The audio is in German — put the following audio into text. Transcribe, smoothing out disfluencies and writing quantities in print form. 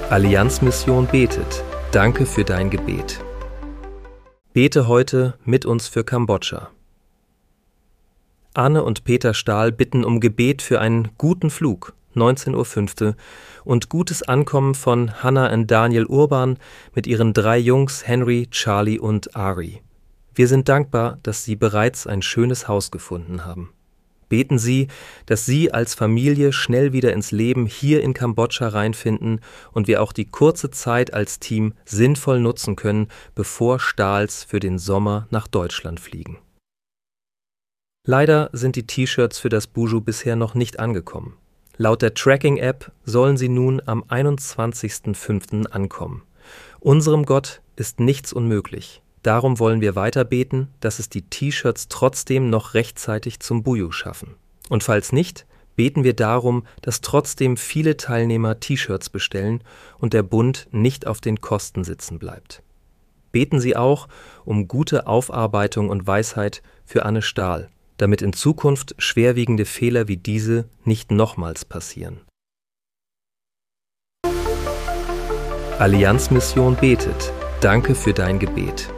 Allianz-Mission betet. Danke für dein Gebet. Bete heute mit uns für Kambodscha. Anne und Peter Stahl bitten um Gebet für einen guten Flug, 19:05 Uhr, und gutes Ankommen von Hannah und Daniel Urban mit ihren 3 Jungs Henry, Charlie und Ari. Wir sind dankbar, dass sie bereits ein schönes Haus gefunden haben. Beten Sie, dass Sie als Familie schnell wieder ins Leben hier in Kambodscha reinfinden und wir auch die kurze Zeit als Team sinnvoll nutzen können, bevor Stahls für den Sommer nach Deutschland fliegen. Leider sind die T-Shirts für das Buju bisher noch nicht angekommen. Laut der Tracking-App sollen sie nun am 21.05. ankommen. Unserem Gott ist nichts unmöglich. Darum wollen wir weiter beten, dass es die T-Shirts trotzdem noch rechtzeitig zum Buju schaffen. Und falls nicht, beten wir darum, dass trotzdem viele Teilnehmer T-Shirts bestellen und der Bund nicht auf den Kosten sitzen bleibt. Beten Sie auch um gute Aufarbeitung und Weisheit für Anne Stahl, damit in Zukunft schwerwiegende Fehler wie diese nicht nochmals passieren. Allianz-Mission betet. Danke für dein Gebet.